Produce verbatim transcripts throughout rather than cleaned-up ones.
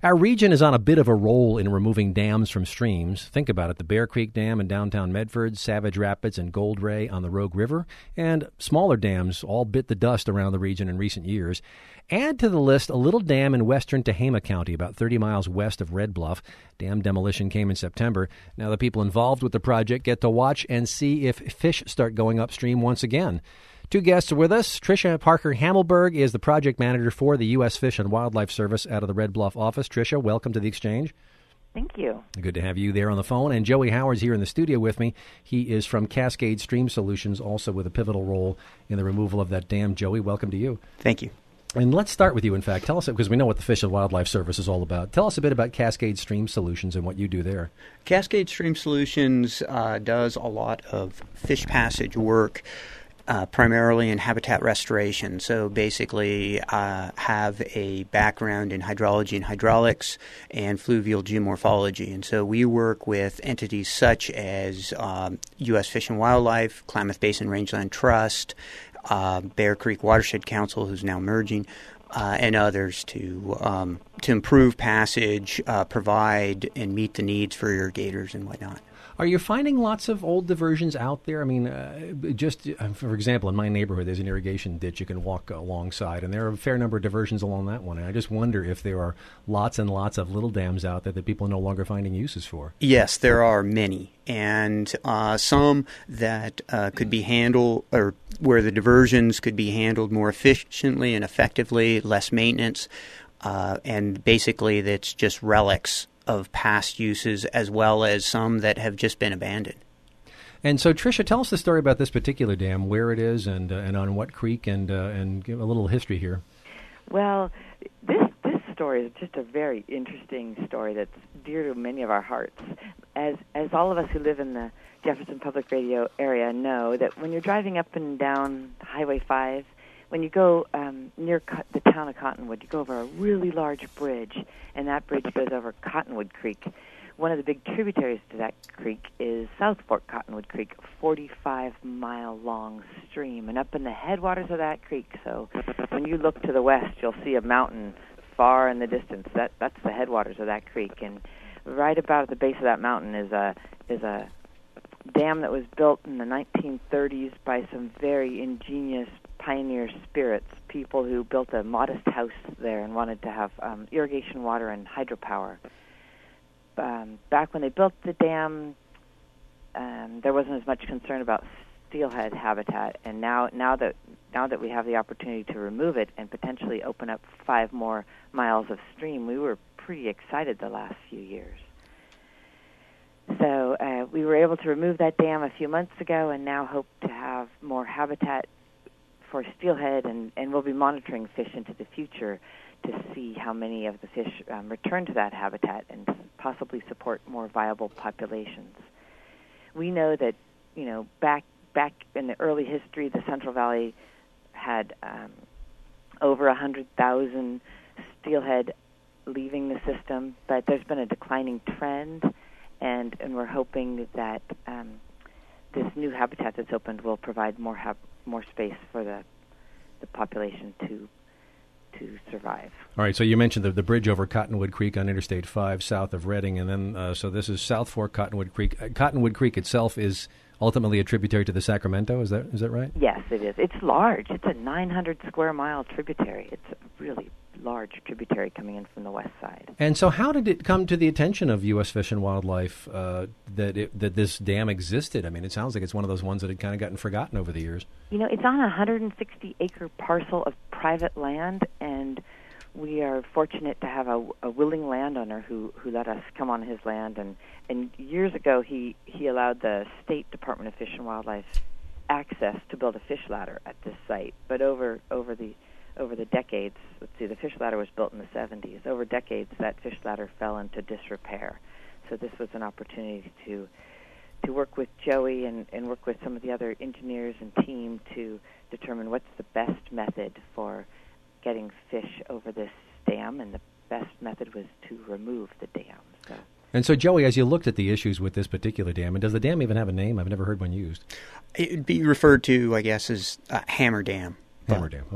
Our region is on a bit of a roll in removing dams from streams. Think about it, the Bear Creek Dam in downtown Medford, Savage Rapids and Gold Ray on the Rogue River, and smaller dams all bit the dust around the region in recent years. Add to the list a little dam in western Tehama County, about thirty miles west of Red Bluff. Dam demolition came in September. Now the people involved with the project get to watch and see if fish start going upstream once again. Two guests are with us. Tricia Parker Hamelberg is the project manager for the U S Fish and Wildlife Service out of the Red Bluff office. Tricia, welcome to the Exchange. Thank you. Good to have you there on the phone. And Joey Howard's here in the studio with me. He is from Cascade Stream Solutions, also with a pivotal role in the removal of that dam. Joey, welcome to you. Thank you. And let's start with you, in fact. Tell us, because we know what the Fish and Wildlife Service is all about. Tell us a bit about Cascade Stream Solutions and what you do there. Cascade Stream Solutions uh, does a lot of fish passage work, uh, primarily in habitat restoration. So basically uh, have a background in hydrology and hydraulics and fluvial geomorphology. And so we work with entities such as um, U S Fish and Wildlife, Klamath Basin Rangeland Trust, Uh, Bear Creek Watershed Council, who's now merging, uh, and others to um, to improve passage, uh, provide and meet the needs for irrigators and whatnot. Are you finding lots of old diversions out there? I mean, uh, just uh, for example, in my neighborhood, there's an irrigation ditch you can walk alongside, and there are a fair number of diversions along that one. And I just wonder if there are lots and lots of little dams out there that people are no longer finding uses for. Yes, there are many, and uh, some that uh, could be handled, or where the diversions could be handled more efficiently and effectively, less maintenance, uh, and basically that's just relics of past uses, as well as some that have just been abandoned. And so, Tricia, tell us the story about this particular dam, where it is, and uh, and on what creek, and uh, and give a little history here. Well, this this story is just a very interesting story that's dear to many of our hearts. As as all of us who live in the Jefferson Public Radio area know, that when you're driving up and down Highway five, when you go um, near Co- the town of Cottonwood, you go over a really large bridge, and that bridge goes over Cottonwood Creek. One of the big tributaries to that creek is South Fork Cottonwood Creek, a forty-five mile long stream. And up in the headwaters of that creek, so when you look to the west, you'll see a mountain far in the distance. That That's the headwaters of that creek. And right about at the base of that mountain is a is a dam that was built in the nineteen thirties by some very ingenious pioneer spirits, people who built a modest house there and wanted to have um, irrigation water and hydropower. Um, back when they built the dam, um, there wasn't as much concern about steelhead habitat, and now now that now that we have the opportunity to remove it and potentially open up five more miles of stream, we were pretty excited the last few years. So uh, we were able to remove that dam a few months ago, and now hope to have more habitat for steelhead, and, and we'll be monitoring fish into the future to see how many of the fish um, return to that habitat and possibly support more viable populations. We know that, you know, back back in the early history, the Central Valley had um, over one hundred thousand steelhead leaving the system, but there's been a declining trend, and, and we're hoping that um, this new habitat that's opened will provide more hab- more space for the the population to to survive. All right, so you mentioned the, the bridge over Cottonwood Creek on Interstate five south of Reading, and then uh, so this is South Fork Cottonwood Creek. Uh, Cottonwood Creek itself is ultimately a tributary to the Sacramento, is that is that right? Yes, it is. It's large. It's a nine hundred square mile tributary. It's a really large tributary coming in from the west side. And so how did it come to the attention of U S Fish and Wildlife uh, that it, that this dam existed? I mean, it sounds like it's one of those ones that had kind of gotten forgotten over the years. You know, it's on a one hundred sixty acre parcel of private land, and we are fortunate to have a, a willing landowner who, who let us come on his land. And, and years ago, he, he allowed the State Department of Fish and Wildlife access to build a fish ladder at this site. But over over the over the decades, let's see, the fish ladder was built in the seventies. Over decades, that fish ladder fell into disrepair. So this was an opportunity to to work with Joey and, and work with some of the other engineers and team to determine what's the best method for getting fish over this dam, and the best method was to remove the dam. So. And so, Joey, as you looked at the issues with this particular dam, and does the dam even have a name? I've never heard one used. It would be referred to, I guess, as uh, Hammer Dam. Hammer Dam, okay.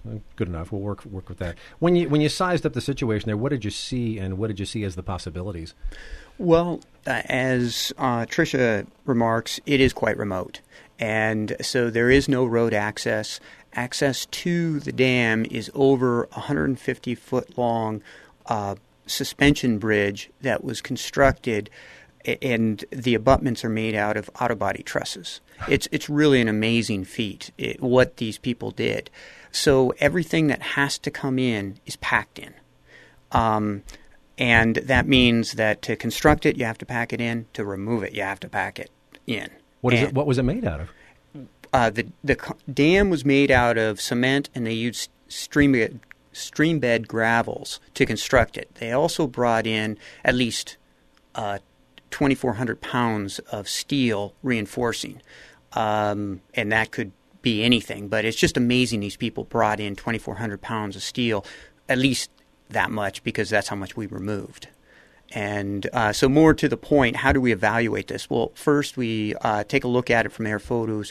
Good enough. We'll work work with that. When you when you sized up the situation there, what did you see, and what did you see as the possibilities? Well, uh, as uh, Tricia remarks, it is quite remote, and so there is no road access. Access to the dam is over a one hundred fifty foot long uh, suspension bridge that was constructed, and the abutments are made out of auto body trusses. It's it's really an amazing feat, it, what these people did. So everything that has to come in is packed in. Um, and that means that to construct it, you have to pack it in. To remove it, you have to pack it in. What is and, it? What was it made out of? Uh, the the dam was made out of cement, and they used stream stream bed gravels to construct it. They also brought in at least uh, twenty-four hundred pounds of steel reinforcing, um, and that could be anything. But it's just amazing these people brought in twenty-four hundred pounds of steel, at least that much, because that's how much we removed. And uh, so more to the point, how do we evaluate this? Well, first we uh, take a look at it from air photos.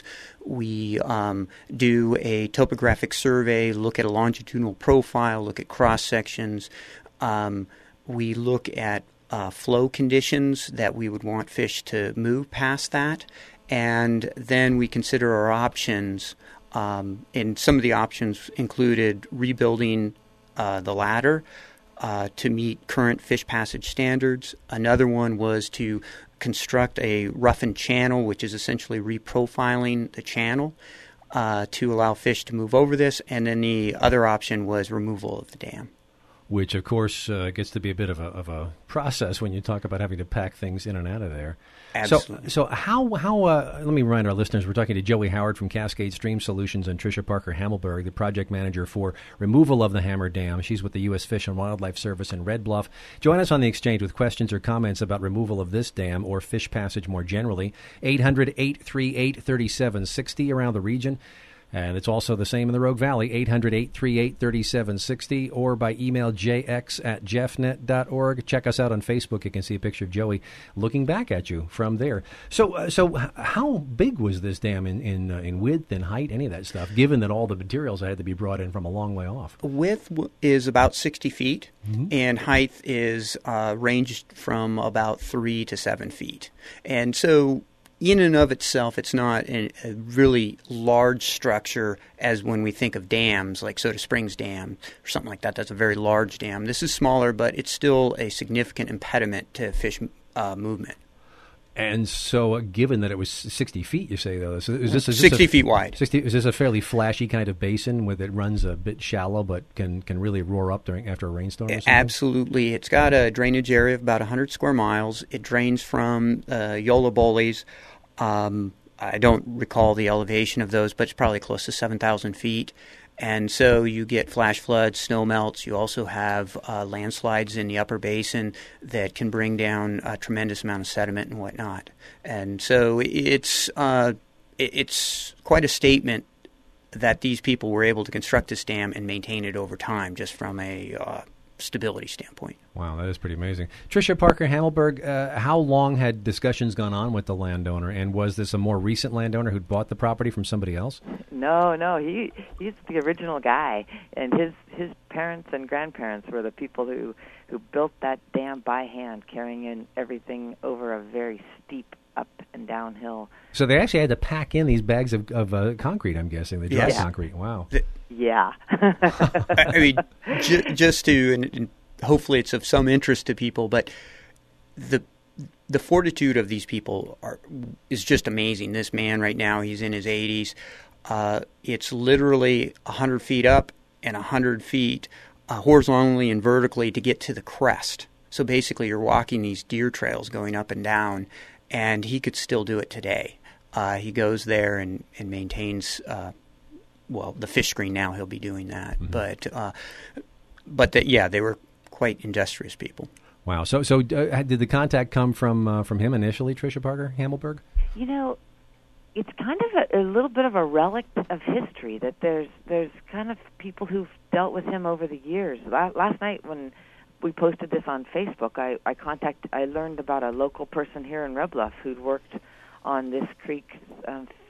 We um, do a topographic survey, look at a longitudinal profile, look at cross-sections. Um, we look at uh, flow conditions that we would want fish to move past that. And then we consider our options. Um, and some of the options included rebuilding uh, the ladder, Uh, to meet current fish passage standards. Another one was to construct a roughened channel, which is essentially reprofiling the channel uh, to allow fish to move over this. And then the other option was removal of the dam. Which, of course, uh, gets to be a bit of a, of a process when you talk about having to pack things in and out of there. Absolutely. So, so how, how uh, let me remind our listeners, we're talking to Joey Howard from Cascade Stream Solutions and Tricia Parker Hamelberg, the project manager for removal of the Hammer Dam. She's with the U S Fish and Wildlife Service in Red Bluff. Join us on the exchange with questions or comments about removal of this dam or fish passage more generally. eight hundred, eight three eight, three seven six zero around the region. And it's also the same in the Rogue Valley, eight hundred, eight three eight, three seven six zero, or by email jx at jeffnet dot org. Check us out on Facebook. You can see a picture of Joey looking back at you from there. So uh, so how big was this dam in in, uh, in width and height, any of that stuff, given that all the materials had to be brought in from a long way off? Width is about sixty feet, mm-hmm. and height is uh, ranged from about three to seven feet. And so in and of itself, it's not a, a really large structure as when we think of dams, like Soda Springs Dam or something like that. That's a very large dam. This is smaller, but it's still a significant impediment to fish uh, movement. And so, uh, given that it was sixty feet, you say, though, so is this, is this sixty a, feet wide? sixty, is this a fairly flashy kind of basin where it runs a bit shallow but can, can really roar up during after a rainstorm or something? Absolutely. It's got a drainage area of about one hundred square miles. It drains from uh, Yola Boles. Um, I don't recall the elevation of those, but it's probably close to seven thousand feet. And so you get flash floods, snow melts. You also have uh, landslides in the upper basin that can bring down a tremendous amount of sediment and whatnot. And so it's uh, it's quite a statement that these people were able to construct this dam and maintain it over time, just from a uh, stability standpoint. Wow, that is pretty amazing. Tricia Parker Hamelberg, uh, how long had discussions gone on with the landowner, and was this a more recent landowner who'd bought the property from somebody else? No, no, he he's the original guy, and his his parents and grandparents were the people who, who built that dam by hand, carrying in everything over a very steep up and down hill. So they actually had to pack in these bags of, of uh, concrete, I'm guessing, the dry yes. concrete. Wow. The, yeah. I mean, j- just to, and, and hopefully it's of some interest to people, but the the fortitude of these people are is just amazing. This man right now, he's in his eighties. Uh, it's literally one hundred feet up and one hundred feet uh, horizontally and vertically to get to the crest. So basically you're walking these deer trails going up and down, and he could still do it today. Uh, he goes there and, and maintains, uh, well, the fish screen now, he'll be doing that. Mm-hmm. But, uh, but the, yeah, they were quite industrious people. Wow. So so uh, did the contact come from uh, from him initially, Tricia Parker Hamelberg? You know, it's kind of a, a little bit of a relic of history that there's there's kind of people who've dealt with him over the years. La- last night when we posted this on Facebook, I, I contact I learned about a local person here in Red Bluff who'd worked on this creek um,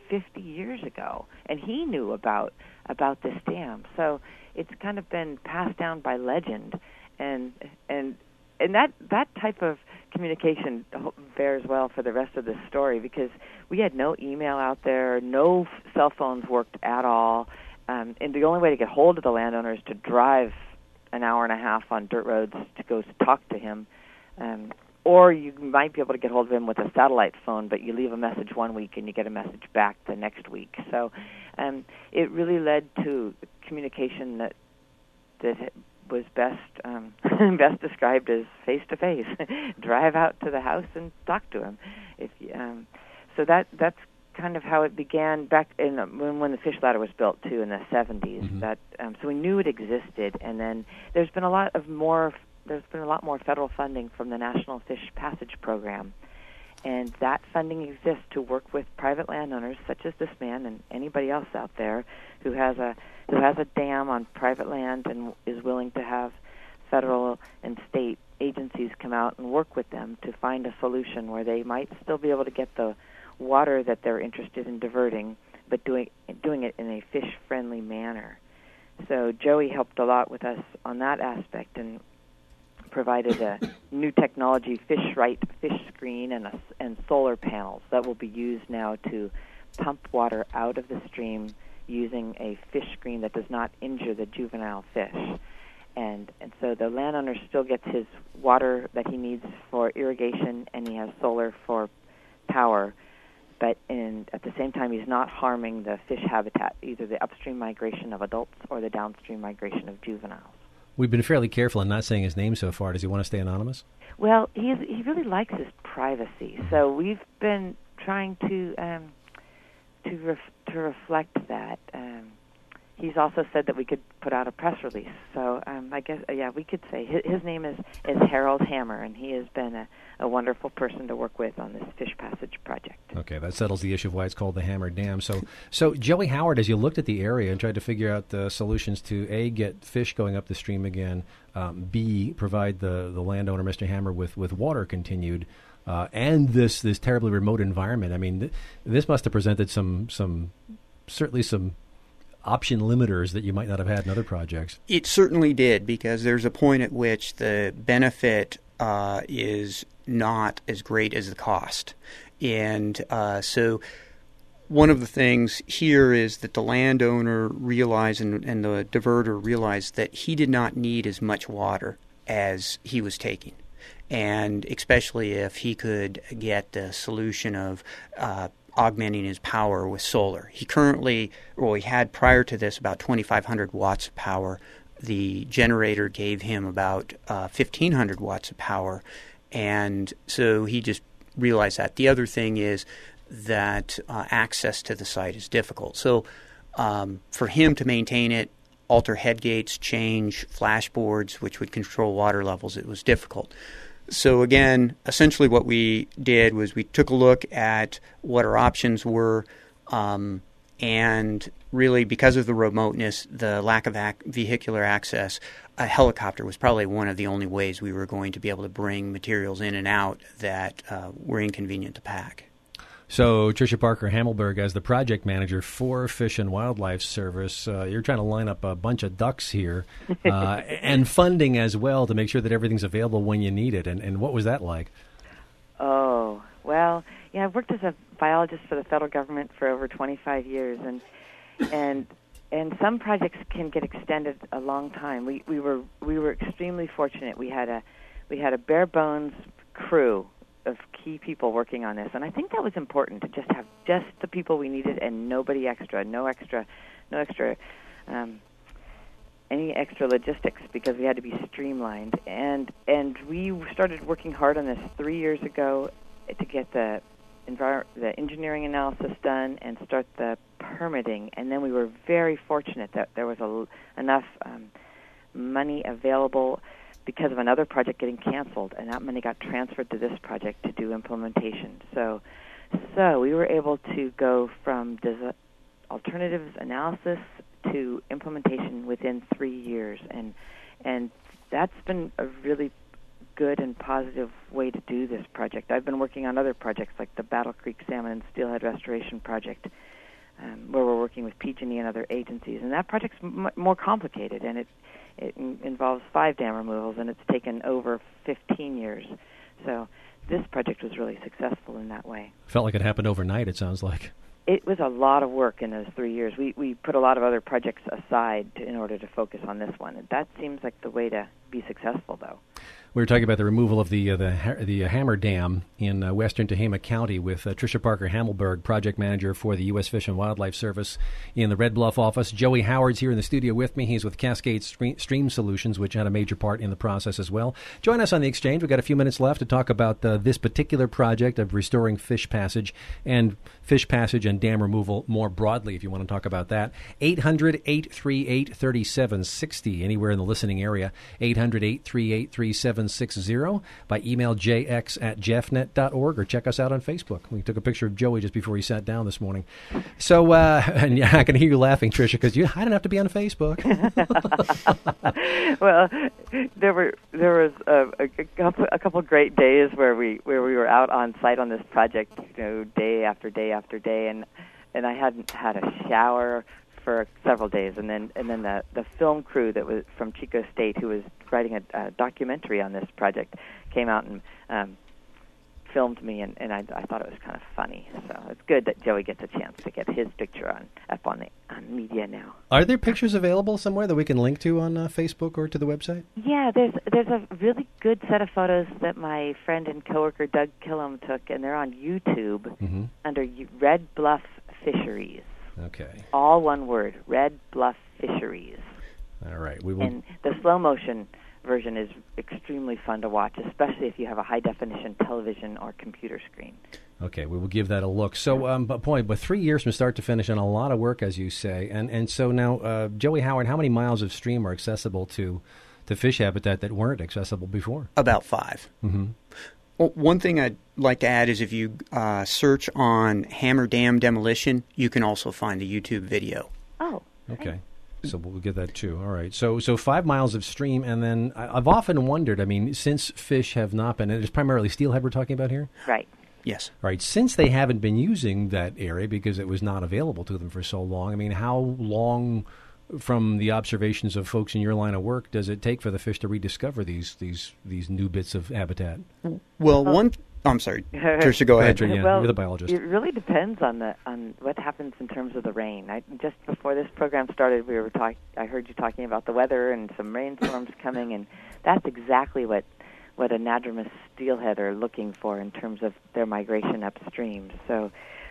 fifty years ago, and he knew about about this dam. So it's kind of been passed down by legend, and and and that that type of communication bears well for the rest of the story, because we had no email out there, no cell phones worked at all, um, and the only way to get hold of the landowner is to drive an hour and a half on dirt roads to go talk to him. Um, or you might be able to get hold of him with a satellite phone, but you leave a message one week and you get a message back the next week. So um, it really led to communication that that was best um, best described as face-to-face. Drive out to the house and talk to him. If you, um, so that that's kind of how it began back in the, when, when the fish ladder was built, too, in the seventies. Mm-hmm. That um, so we knew it existed, and then there's been a lot of more... There's been a lot more federal funding from the National Fish Passage Program, and that funding exists to work with private landowners such as this man and anybody else out there who has a who has a dam on private land and is willing to have federal and state agencies come out and work with them to find a solution where they might still be able to get the water that they're interested in diverting, but doing doing it in a fish-friendly manner. So Joey helped a lot with us on that aspect and provided a new technology, Fish Right fish screen, and a, and solar panels that will be used now to pump water out of the stream using a fish screen that does not injure the juvenile fish. And and so the landowner still gets his water that he needs for irrigation, and he has solar for power, but in, at the same time he's not harming the fish habitat, either the upstream migration of adults or the downstream migration of juveniles. We've been fairly careful in not saying his name so far. Does he want to stay anonymous? Well, he is, he really likes his privacy, so we've been trying to um, to ref, to reflect that. Um, he's also said that we could put out a press release. So um, I guess, uh, yeah, we could say his, his name is, is Harold Hammer, and he has been a, a wonderful person to work with on this Fish Passage project. Okay, that settles the issue of why it's called the Hammer Dam. So, so Joey Howard, as you looked at the area and tried to figure out the solutions to, A, get fish going up the stream again, um, B, provide the, the landowner, Mister Hammer, with, with water continued, uh, and this, this terribly remote environment, I mean, th- this must have presented some some certainly some option limiters that you might not have had in other projects. It certainly did, because there's a point at which the benefit uh, is not as great as the cost. And uh, so one of the things here is that the landowner realized and, and the diverter realized that he did not need as much water as he was taking. And especially if he could get the solution of uh, augmenting his power with solar. He currently, well, he had prior to this about twenty-five hundred watts of power. The generator gave him about uh, fifteen hundred watts of power. And so he just realized that. The other thing is that uh, access to the site is difficult. So um, for him to maintain it, alter head gates, change flashboards, which would control water levels, it was difficult. So again, essentially what we did was we took a look at what our options were, um, and really because of the remoteness, the lack of ac- vehicular access, a helicopter was probably one of the only ways we were going to be able to bring materials in and out that uh, were inconvenient to pack. So, Tricia Parker Hamelberg, as the project manager for Fish and Wildlife Service, uh, you're trying to line up a bunch of ducks here, uh, and funding as well to make sure that everything's available when you need it. And, and what was that like? Oh, well, yeah, I've worked as a biologist for the federal government for over twenty-five years, and and and some projects can get extended a long time. We we were we were extremely fortunate. We had a we had a bare bones crew of key people working on this, and I think that was important to just have just the people we needed and nobody extra, no extra, no extra, um, any extra logistics, because we had to be streamlined. And and we started working hard on this three years ago to get the envir- the engineering analysis done and start the permitting. And then we were very fortunate that there was a, enough um, money available because of another project getting canceled, and that money got transferred to this project to do implementation. So so we were able to go from des- alternatives analysis to implementation within three years, and and that's been a really good and positive way to do this project. I've been working on other projects like the Battle Creek Salmon and Steelhead Restoration Project, um, where we're working with P G and E and other agencies. And that project's m- more complicated, and it it in- involves five dam removals, and it's taken over fifteen years. So this project was really successful in that way. Felt like it happened overnight, it sounds like. It was a lot of work in those three years. We we put a lot of other projects aside to, in order to focus on this one. And that seems like the way to be successful, though. We were talking about the removal of the uh, the the uh, Hammer Dam in uh, western Tehama County with uh, Tricia Parker Hamelberg, project manager for the U S Fish and Wildlife Service in the Red Bluff office. Joey Howard's here in the studio with me. He's with Cascade Stream, Stream Solutions, which had a major part in the process as well. Join us on the exchange. We've got a few minutes left to talk about uh, this particular project of restoring fish passage and fish passage and dam removal more broadly, if you want to talk about that. eight hundred, eight three eight, three seven six zero, anywhere in the listening area. eight hundred, eight three eight, three seven six zero, by email j x at jeffnet dot org, or check us out on Facebook. We took a picture of Joey just before he sat down this morning. So, uh, and yeah, I can hear you laughing, Tricia, because you I didn't have to be on Facebook. Well, there were there was a, a couple a couple great days where we where we were out on site on this project, you know, day after day after day, and and I hadn't had a shower for several days, and then and then the the film crew that was from Chico State, who was writing a, a documentary on this project, came out and um, filmed me, and, and I, I thought it was kind of funny. So it's good that Joey gets a chance to get his picture on up on the on media now. Are there pictures available somewhere that we can link to on uh, Facebook or to the website? Yeah, there's there's a really good set of photos that my friend and coworker Doug Killam took, and they're on YouTube mm-hmm. under Red Bluff Fisheries. Okay. All one word, Red Bluff Fisheries. All right. We will. And the slow motion version is extremely fun to watch, especially if you have a high definition television or computer screen. Okay, we will give that a look. So, um, but boy, but three years from start to finish and a lot of work, as you say. And and so now, uh, Joey Howard, how many miles of stream are accessible to, to fish habitat that weren't accessible before? About five. Mm-hmm. Well, one thing I'd like to add is if you uh, search on Hammer Dam demolition, you can also find the YouTube video. Oh, okay. So we'll get that too. All right. So so five miles of stream, and then I, I've often wondered, I mean, since fish have not been, it's primarily steelhead we're talking about here? Right. Yes. All right. Since they haven't been using that area because it was not available to them for so long, I mean, how long from the observations of folks in your line of work does it take for the fish to rediscover these these these new bits of habitat? Well, one... Oh, I'm sorry. Tricia, go ahead. Yeah, well, you're the biologist. It really depends on the on what happens in terms of the rain. I, just before this program started, we were talk, I heard you talking about the weather and some rainstorms coming, and that's exactly what what anadromous steelhead are looking for in terms of their migration upstream. So,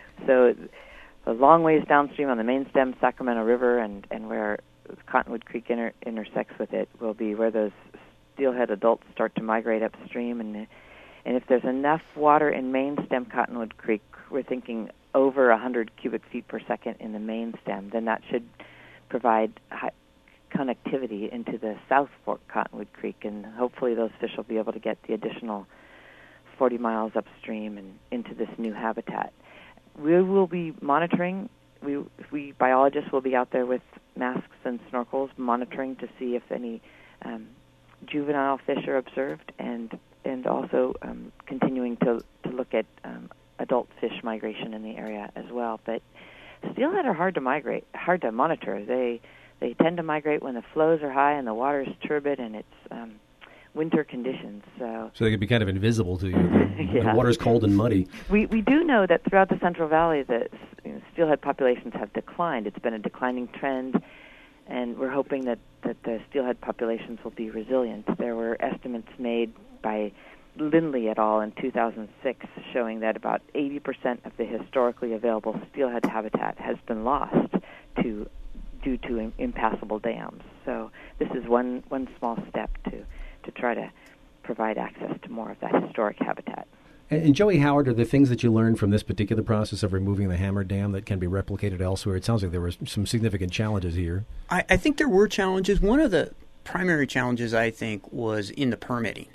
so a long ways downstream on the main stem, Sacramento River, and, and where Cottonwood Creek inter, intersects with it will be where those steelhead adults start to migrate upstream. And and if there's enough water in main stem Cottonwood Creek, we're thinking over one hundred cubic feet per second in the main stem, then that should provide high connectivity into the South Fork Cottonwood Creek, and hopefully those fish will be able to get the additional forty miles upstream and into this new habitat. We will be monitoring. We, we biologists will be out there with masks and snorkels monitoring to see if any um, juvenile fish are observed, and and also um, continuing to to look at um, adult fish migration in the area as well. But steelhead are hard to migrate, hard to monitor. They they tend to migrate when the flows are high and the water is turbid and it's um, winter conditions. So so they can be kind of invisible to you. The, yeah. the water's cold and muddy. We we do know that throughout the Central Valley, the you know, steelhead populations have declined. It's been a declining trend, and we're hoping that, that the steelhead populations will be resilient. There were estimates made by Lindley et al. In two thousand six showing that about eighty percent of the historically available steelhead habitat has been lost to due to im- impassable dams. So this is one, one small step to, to try to provide access to more of that historic habitat. And, and Joey Howard, are there things that you learned from this particular process of removing the Hammer Dam that can be replicated elsewhere? It sounds like there were some significant challenges here. I, I think there were challenges. One of the primary challenges, I think, was in the permitting.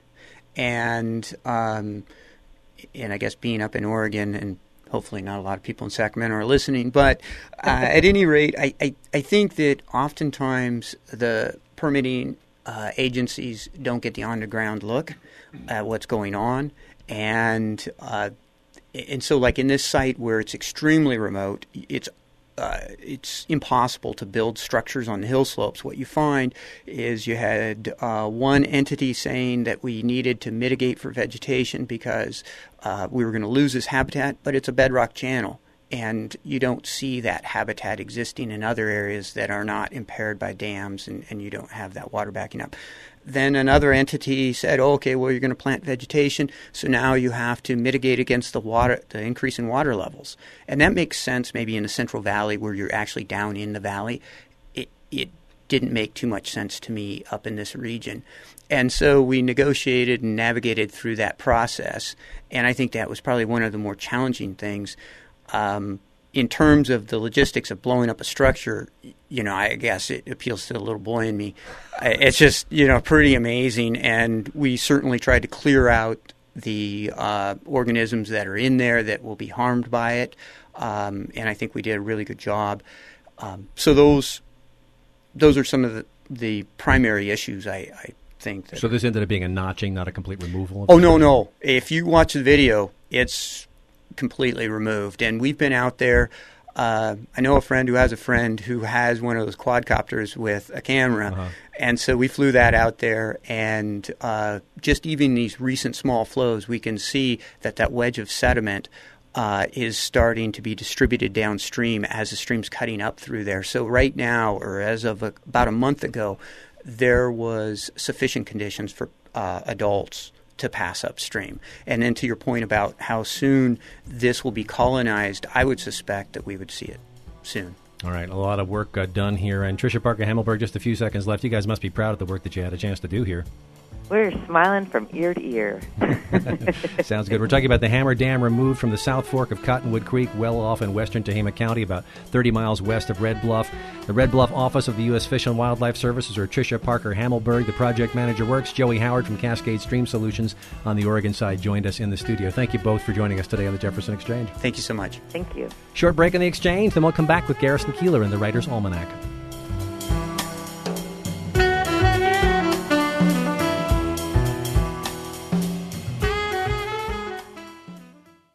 And, um, and I guess being up in Oregon, and hopefully not a lot of people in Sacramento are listening, but uh, at any rate, I, I, I think that oftentimes the permitting uh, agencies don't get the on-the-ground look at what's going on. And uh, and so like in this site where it's extremely remote, it's uh, it's impossible to build structures on the hill slopes. What you find is you had uh, one entity saying that we needed to mitigate for vegetation because uh, we were going to lose this habitat, but it's a bedrock channel. And you don't see that habitat existing in other areas that are not impaired by dams, and, and you don't have that water backing up. Then another entity said, oh, okay, well, you're going to plant vegetation, so now you have to mitigate against the water, the increase in water levels. And that makes sense maybe in the Central Valley where you're actually down in the valley. It, it didn't make too much sense to me up in this region. And so we negotiated and navigated through that process, and I think that was probably one of the more challenging things. Um, in terms of the logistics of blowing up a structure, you know, I guess it appeals to the little boy in me. It's just, you know, pretty amazing. And we certainly tried to clear out the uh, organisms that are in there that will be harmed by it. Um, and I think we did a really good job. Um, so those those are some of the, the primary issues, I, I think. That so this ended up being a notching, not a complete removal? Of oh, no, no. If you watch the video, it's completely removed. And we've been out there. Uh, I know a friend who has a friend who has one of those quadcopters with a camera. Uh-huh. And so we flew that out there. And uh, just even these recent small flows, we can see that that wedge of sediment uh, is starting to be distributed downstream as the stream's cutting up through there. So right now, or as of a, about a month ago, there was sufficient conditions for uh, adults to pass upstream. And then to your point about how soon this will be colonized, I would suspect that we would see it soon. All right, a lot of work uh, done here. And Tricia Parker-Hammelberg, just a few seconds left. You guys must be proud of the work that you had a chance to do here. We're smiling from ear to ear. Sounds good. We're talking about the Hammer Dam removed from the South Fork of Cottonwood Creek, well off in western Tehama County, about thirty miles west of Red Bluff. The Red Bluff office of the U S Fish and Wildlife Services, or Tricia Parker-Hammelberg. The project manager works. Joey Howard from Cascade Stream Solutions on the Oregon side joined us in the studio. Thank you both for joining us today on the Jefferson Exchange. Thank you so much. Thank you. Short break in the Exchange, then we'll come back with Garrison Keillor in the Writer's Almanac.